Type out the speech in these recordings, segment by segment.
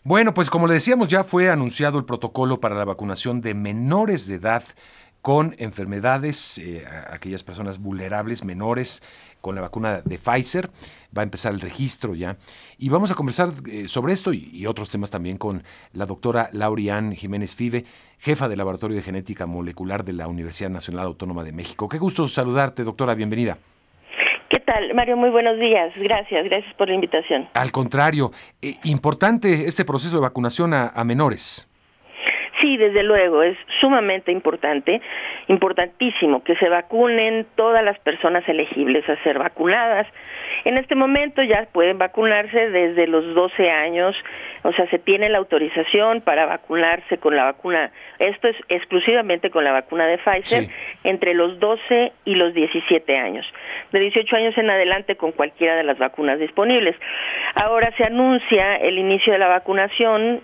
Bueno, pues como le decíamos, ya fue anunciado el protocolo para la vacunación de menores de edad con enfermedades, aquellas personas vulnerables, menores, con la vacuna de Pfizer. Va a empezar el registro ya. Y vamos a conversar sobre esto y otros temas también con la doctora Lauriann Jiménez Five, jefa del Laboratorio de Genética Molecular de la Universidad Nacional Autónoma de México. Qué gusto saludarte, doctora, bienvenida. ¿Qué tal, Mario? Muy buenos días. Gracias por la invitación. Al contrario, importante este proceso de vacunación a menores. Sí, desde luego, es sumamente importante, importantísimo que se vacunen todas las personas elegibles a ser vacunadas. En este momento ya pueden vacunarse desde los 12 años, o sea, se tiene la autorización para vacunarse con la vacuna, esto es exclusivamente con la vacuna de Pfizer, sí, entre los 12 y los 17 años. De 18 años en adelante con cualquiera de las vacunas disponibles. Ahora se anuncia el inicio de la vacunación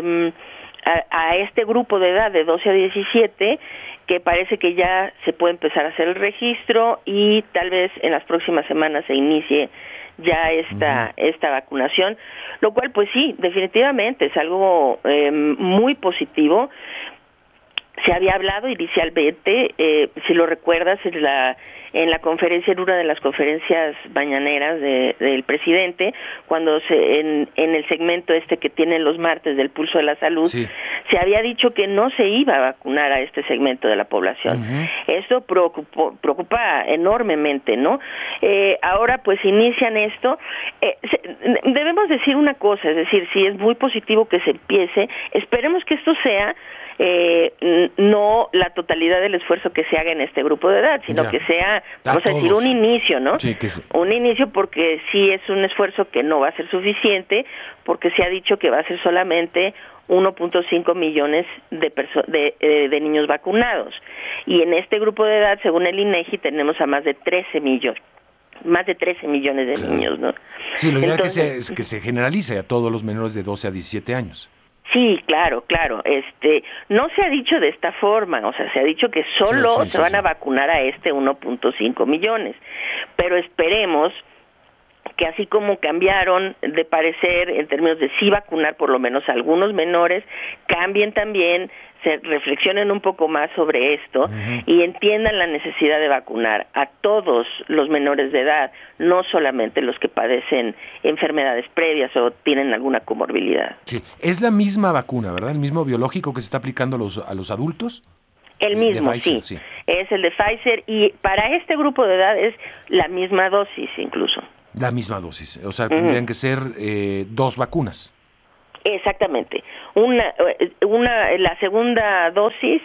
a este grupo de edad de 12 a 17, que parece que ya se puede empezar a hacer el registro y tal vez en las próximas semanas se inicie ya esta vacunación, lo cual pues sí, definitivamente es algo muy positivo. Se había hablado inicialmente, si lo recuerdas, en la conferencia, en una de las conferencias mañaneras del presidente, cuando en el segmento que tienen los martes del Pulso de la Salud, sí, se había dicho que no se iba a vacunar a este segmento de la población. Esto preocupa enormemente, ¿no? Ahora pues inician esto. Debemos decir una cosa, es decir, sí es muy positivo que se empiece, esperemos que esto sea no la totalidad del esfuerzo que se haga en este grupo de edad, sino que sea, vamos a decir, un inicio, ¿no? Sí, que sí. Un inicio, porque sí es un esfuerzo que no va a ser suficiente, porque se ha dicho que va a ser solamente 1.5 millones de niños vacunados. Y en este grupo de edad, según el INEGI, tenemos a más de 13 millones de niños, ¿no? Sí, lo ideal es que se generalice a todos los menores de 12 a 17 años. Sí, claro. No se ha dicho de esta forma, o sea, se ha dicho que solo se van a vacunar a 1.5 millones, pero esperemos que así como cambiaron de parecer en términos de sí vacunar por lo menos a algunos menores, cambien también, se reflexionen un poco más sobre esto y entiendan la necesidad de vacunar a todos los menores de edad, no solamente los que padecen enfermedades previas o tienen alguna comorbilidad. Sí, es la misma vacuna, ¿verdad? El mismo biológico que se está aplicando a los adultos. El mismo, Pfizer, sí, es el de Pfizer y para este grupo de edad es la misma dosis incluso. La misma dosis, o sea, tendrían que ser 2 vacunas. Exactamente. La segunda dosis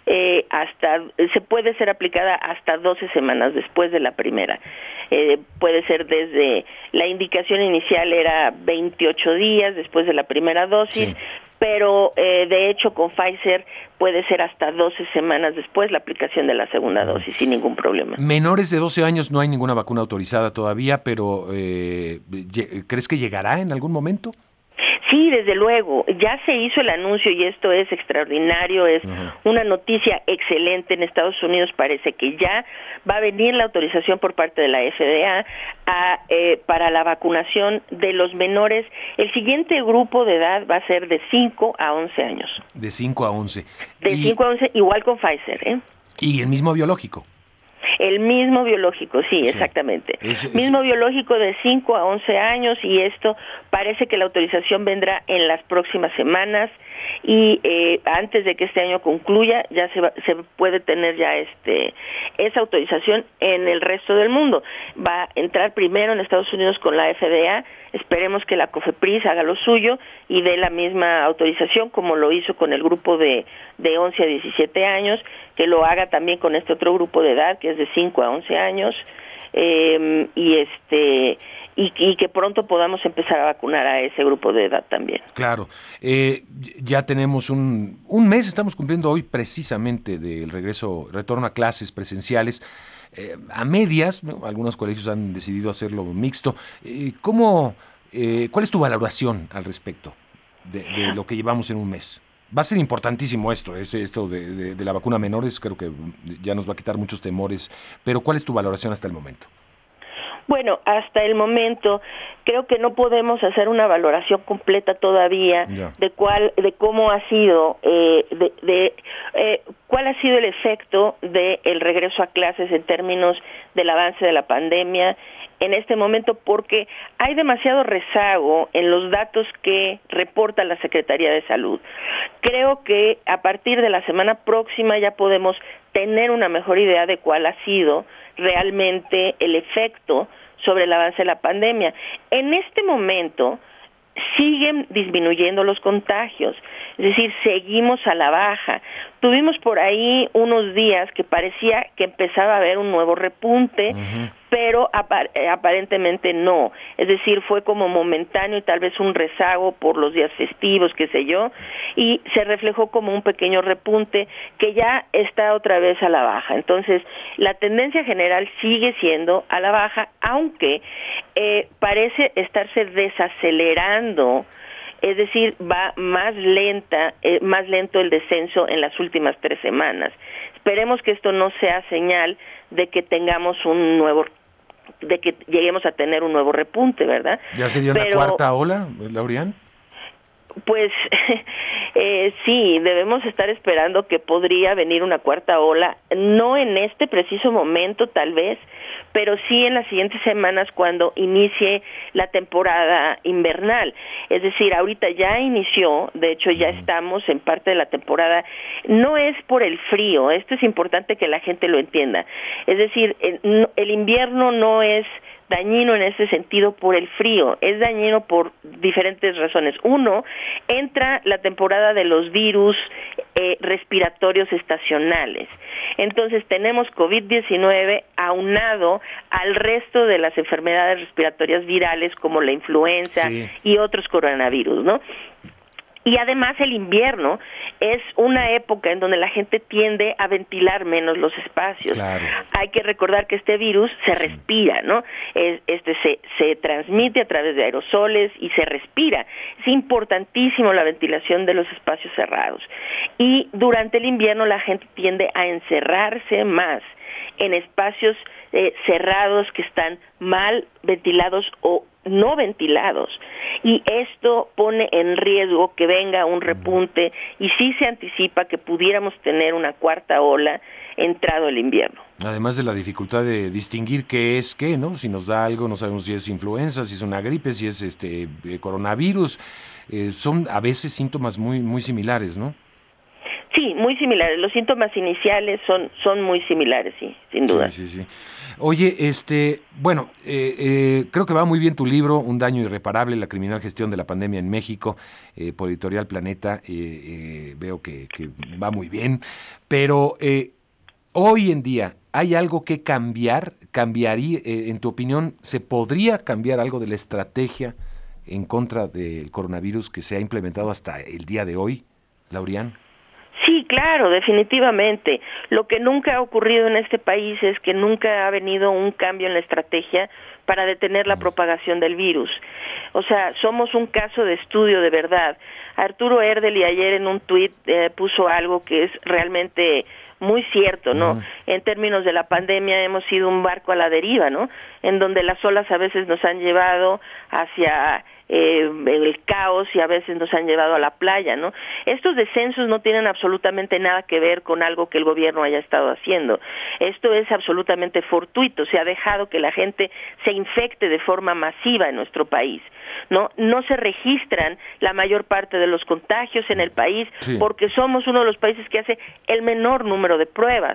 se puede ser aplicada hasta 12 semanas después de la primera. Puede ser desde la indicación inicial era 28 días después de la primera dosis, pero de hecho con Pfizer puede ser hasta 12 semanas después la aplicación de la segunda dosis sin ningún problema. Menores de 12 años no hay ninguna vacuna autorizada todavía, pero ¿crees que llegará en algún momento? Sí, desde luego, ya se hizo el anuncio y esto es extraordinario, es una noticia excelente. En Estados Unidos parece que ya va a venir la autorización por parte de la FDA para la vacunación de los menores. El siguiente grupo de edad va a ser de 5 a 11 años. De 5 a 11. De 5 a 11, igual con Pfizer, ¿eh? ¿Y el mismo biológico? El mismo biológico, sí, exactamente. Mismo biológico de 5 a 11 años y esto parece que la autorización vendrá en las próximas semanas y antes de que este año concluya ya se puede tener ya esa autorización en el resto del mundo. Va a entrar primero en Estados Unidos con la FDA, esperemos que la COFEPRIS haga lo suyo y dé la misma autorización como lo hizo con el grupo de 11 a 17 años, que lo haga también con este otro grupo de edad que es de 5 a 11 años y que pronto podamos empezar a vacunar a ese grupo de edad también. Claro, ya tenemos un mes, estamos cumpliendo hoy precisamente del retorno a clases presenciales, a medias, ¿no? Algunos colegios han decidido hacerlo mixto. ¿Cuál es tu valoración al respecto de lo que llevamos en un mes? Va a ser importantísimo esto de la vacuna a menores, creo que ya nos va a quitar muchos temores, pero ¿cuál es tu valoración hasta el momento? Bueno, hasta el momento creo que no podemos hacer una valoración completa todavía de cómo ha sido, cuál ha sido el efecto del regreso a clases en términos del avance de la pandemia en este momento, porque hay demasiado rezago en los datos que reporta la Secretaría de Salud. Creo que a partir de la semana próxima ya podemos tener una mejor idea de cuál ha sido realmente el efecto sobre el avance de la pandemia. En este momento siguen disminuyendo los contagios, es decir, seguimos a la baja. Tuvimos por ahí unos días que parecía que empezaba a haber un nuevo repunte, pero aparentemente no. Es decir, fue como momentáneo y tal vez un rezago por los días festivos, qué sé yo, y se reflejó como un pequeño repunte que ya está otra vez a la baja. Entonces, la tendencia general sigue siendo a la baja, aunque parece estarse desacelerando. Es decir, va más lento el descenso en las últimas 3 semanas. Esperemos que esto no sea señal de que tengamos de que lleguemos a tener un nuevo repunte, ¿verdad? ¿Ya sería una cuarta ola, Laurian? Pues sí, debemos estar esperando que podría venir una cuarta ola, no en este preciso momento tal vez, pero sí en las siguientes semanas cuando inicie la temporada invernal. Es decir, ahorita ya inició, de hecho ya estamos en parte de la temporada, no es por el frío, esto es importante que la gente lo entienda. Es decir, el invierno no es dañino en ese sentido por el frío, es dañino por diferentes razones. Uno, entra la temporada de los virus respiratorios estacionales. Entonces tenemos COVID-19 aunado al resto de las enfermedades respiratorias virales como la influenza y otros coronavirus, ¿no? Y además el invierno es una época en donde la gente tiende a ventilar menos los espacios. Claro. Hay que recordar que este virus se respira, ¿no? Se transmite a través de aerosoles y se respira. Es importantísimo la ventilación de los espacios cerrados. Y durante el invierno la gente tiende a encerrarse más en espacios cerrados que están mal ventilados o no ventilados, y esto pone en riesgo que venga un repunte, y sí se anticipa que pudiéramos tener una cuarta ola entrado el invierno. Además de la dificultad de distinguir qué es qué, ¿no? Si nos da algo, no sabemos si es influenza, si es una gripe, si es coronavirus, son a veces síntomas muy, muy similares, ¿no? Sí, muy similares. Los síntomas iniciales son muy similares, sí, sin duda. Sí. Oye, bueno, creo que va muy bien tu libro, Un daño irreparable, la criminal gestión de la pandemia en México, por Editorial Planeta. Veo que va muy bien, pero hoy en día, ¿hay algo que cambiar? ¿Cambiaría, en tu opinión, se podría cambiar algo de la estrategia en contra del coronavirus que se ha implementado hasta el día de hoy, Laurian? Sí, claro, definitivamente. Lo que nunca ha ocurrido en este país es que nunca ha venido un cambio en la estrategia para detener la propagación del virus. O sea, somos un caso de estudio de verdad. Arturo Erdely ayer en un tuit puso algo que es realmente muy cierto, ¿no? En términos de la pandemia hemos sido un barco a la deriva, ¿no? En donde las olas a veces nos han llevado hacia el caos y a veces nos han llevado a la playa, ¿no? Estos descensos no tienen absolutamente nada que ver con algo que el gobierno haya estado haciendo. Esto es absolutamente fortuito. Se ha dejado que la gente se infecte de forma masiva en nuestro país. No se registran la mayor parte de los contagios en el país porque somos uno de los países que hace el menor número de pruebas.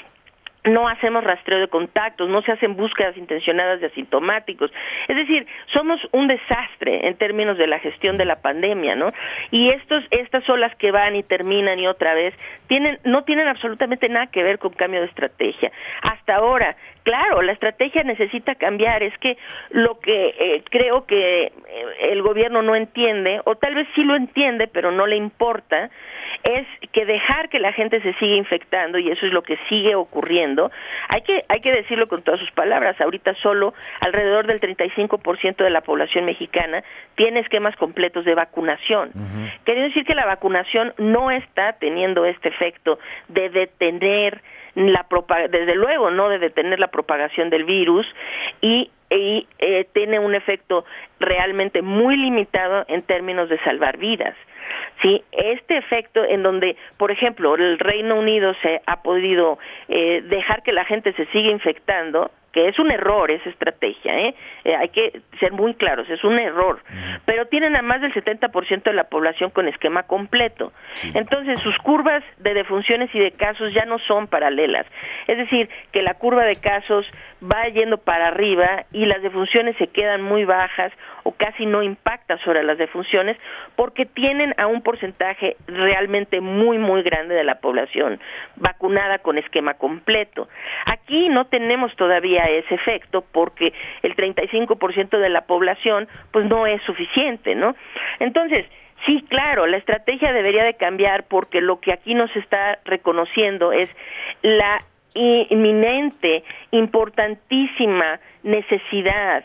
No hacemos rastreo de contactos, no se hacen búsquedas intencionadas de asintomáticos. Es decir, somos un desastre en términos de la gestión de la pandemia, ¿no? Y estas olas que van y terminan y otra vez no tienen absolutamente nada que ver con cambio de estrategia. Hasta ahora, claro, la estrategia necesita cambiar. Es que lo que creo que el gobierno no entiende, o tal vez sí lo entiende, pero no le importa, es que dejar que la gente se siga infectando, y eso es lo que sigue ocurriendo. Hay que decirlo con todas sus palabras. Ahorita solo alrededor del 35% de la población mexicana tiene esquemas completos de vacunación. Quiere decir que la vacunación no está teniendo este efecto de detener desde luego no de detener la propagación del virus, y y tiene un efecto realmente muy limitado en términos de salvar vidas. Sí, este efecto en donde, por ejemplo, el Reino Unido se ha podido dejar que la gente se siga infectando, que es un error esa estrategia, hay que ser muy claros, es un error, pero tienen a más del 70% de la población con esquema completo. Sí. Entonces, sus curvas de defunciones y de casos ya no son paralelas, es decir, que la curva de casos va yendo para arriba y las defunciones se quedan muy bajas o casi no impacta sobre las defunciones porque tienen a un porcentaje realmente muy, muy grande de la población vacunada con esquema completo. Aquí no tenemos todavía ese efecto porque el 35% de la población pues no es suficiente, ¿no? Entonces, sí, claro, la estrategia debería de cambiar porque lo que aquí nos está reconociendo es la inminente, importantísima necesidad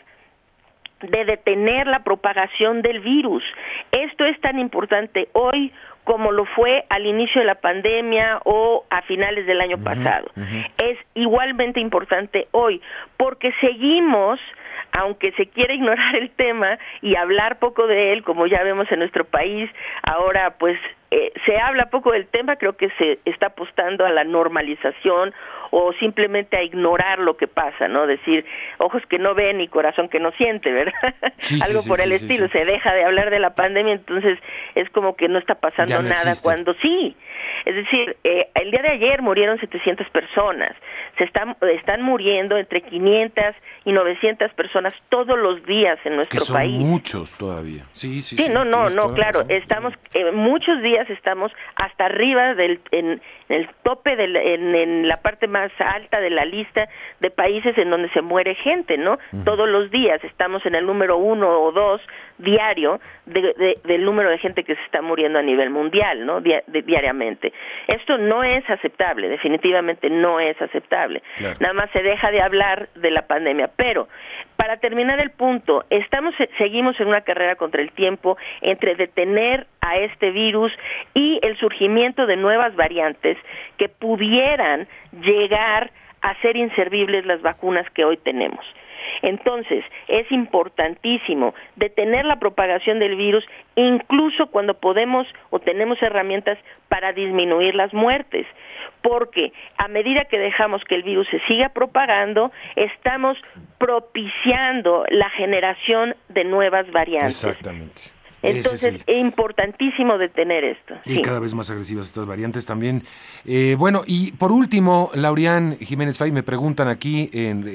de detener la propagación del virus. Esto es tan importante hoy como lo fue al inicio de la pandemia o a finales del año pasado. Es igualmente importante hoy, porque seguimos, aunque se quiere ignorar el tema y hablar poco de él, como ya vemos en nuestro país, ahora pues se habla poco del tema, creo que se está apostando a la normalización o simplemente a ignorar lo que pasa, ¿no? Decir, ojos que no ven y corazón que no siente, ¿verdad? Sí, algo por el estilo, se deja de hablar de la pandemia, entonces es como que no está pasando nada existe. Cuando sí. Es decir, el día de ayer murieron 700 personas, están muriendo entre 500 y 900 personas todos los días en nuestro país. Que son muchos todavía. Sí, claro, estamos, muchos días estamos hasta arriba en el tope, en la parte más alta de la lista de países en donde se muere gente, ¿no? Todos los días estamos en el número 1 o 2 diario del número de gente que se está muriendo a nivel mundial, ¿no? Diariamente. Esto no es aceptable, definitivamente no es aceptable. Claro. Nada más se deja de hablar de la pandemia, pero para terminar el punto, seguimos en una carrera contra el tiempo entre detener a este virus y el surgimiento de nuevas variantes que pudieran llegar a ser inservibles las vacunas que hoy tenemos. Entonces, es importantísimo detener la propagación del virus, incluso cuando podemos o tenemos herramientas para disminuir las muertes, porque a medida que dejamos que el virus se siga propagando, estamos propiciando la generación de nuevas variantes. Exactamente. Entonces es importantísimo detener esto. Y cada vez más agresivas estas variantes también. Bueno, y por último, Laurian Jiménez Fay, me preguntan aquí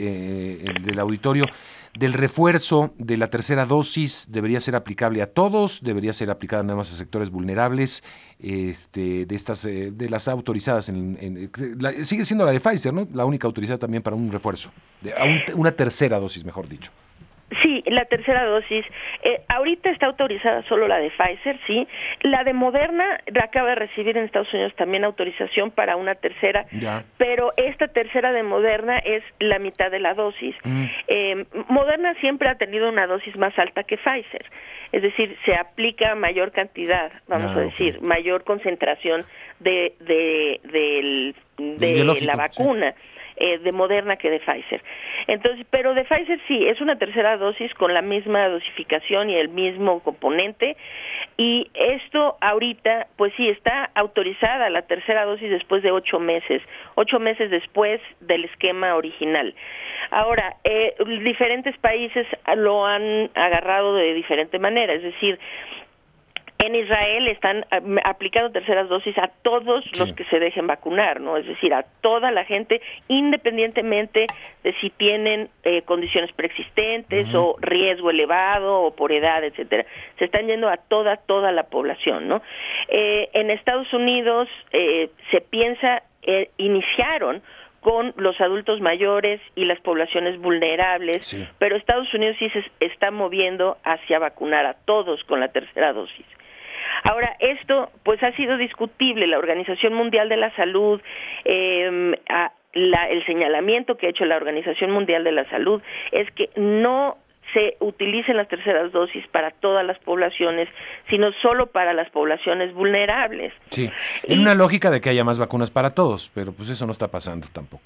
del auditorio, del refuerzo de la tercera dosis, ¿debería ser aplicable a todos? ¿Debería ser aplicada nada más a sectores vulnerables? De las autorizadas, sigue siendo la de Pfizer, ¿no? La única autorizada también para un refuerzo, una tercera dosis, mejor dicho. Sí, la tercera dosis. Ahorita está autorizada solo la de Pfizer, sí. La de Moderna acaba de recibir en Estados Unidos también autorización para una tercera, pero esta tercera de Moderna es la mitad de la dosis. Moderna siempre ha tenido una dosis más alta que Pfizer, es decir, se aplica mayor cantidad, vamos a decir, mayor concentración de la vacuna. Sí. De Moderna que de Pfizer. Entonces, pero de Pfizer sí, es una tercera dosis con la misma dosificación y el mismo componente, y esto ahorita, pues sí, está autorizada la tercera dosis después de 8 meses después del esquema original. Ahora, diferentes países lo han agarrado de diferente manera, es decir, en Israel están aplicando terceras dosis a todos los que se dejen vacunar, ¿no? Es decir, a toda la gente, independientemente de si tienen condiciones preexistentes o riesgo elevado o por edad, etcétera. Se están yendo a toda la población, ¿no? En Estados Unidos se piensa, iniciaron con los adultos mayores y las poblaciones vulnerables, pero Estados Unidos sí se está moviendo hacia vacunar a todos con la tercera dosis. Ahora, esto pues ha sido discutible. La Organización Mundial de la Salud, el señalamiento que ha hecho la Organización Mundial de la Salud es que no se utilicen las terceras dosis para todas las poblaciones, sino solo para las poblaciones vulnerables. Sí, en una lógica de que haya más vacunas para todos, pero pues eso no está pasando tampoco.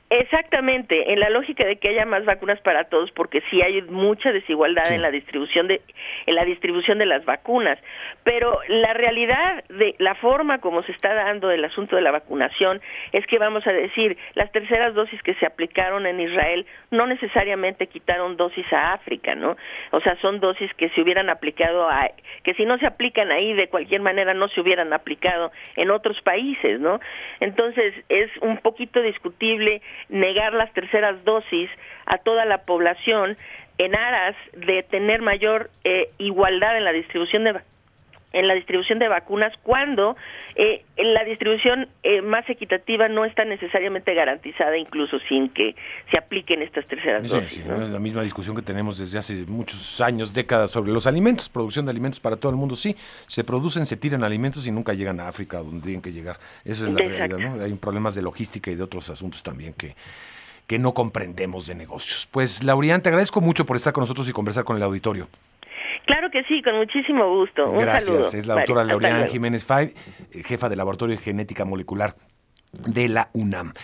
Exactamente, en la lógica de que haya más vacunas para todos, porque sí hay mucha desigualdad en la distribución de las vacunas, pero la realidad de la forma como se está dando el asunto de la vacunación es que, vamos a decir, las terceras dosis que se aplicaron en Israel no necesariamente quitaron dosis a África, ¿no? O sea, son dosis que se hubieran aplicado que si no se aplican ahí de cualquier manera no se hubieran aplicado en otros países, ¿no? Entonces es un poquito discutible negar las terceras dosis a toda la población en aras de tener mayor igualdad en la distribución de vacunas, cuando la distribución más equitativa no está necesariamente garantizada, incluso sin que se apliquen estas terceras dosis. ¿No? Es la misma discusión que tenemos desde hace muchos años, décadas, sobre los alimentos, producción de alimentos para todo el mundo. Sí, se producen, se tiran alimentos y nunca llegan a África, donde tienen que llegar. Esa es la realidad, ¿no? Hay problemas de logística y de otros asuntos también que no comprendemos de negocios. Pues, Laurian, te agradezco mucho por estar con nosotros y conversar con el auditorio. Claro que sí, con muchísimo gusto. Gracias. Un saludo. Es la doctora Laurian Jiménez Fay, jefa del Laboratorio de Genética Molecular de la UNAM.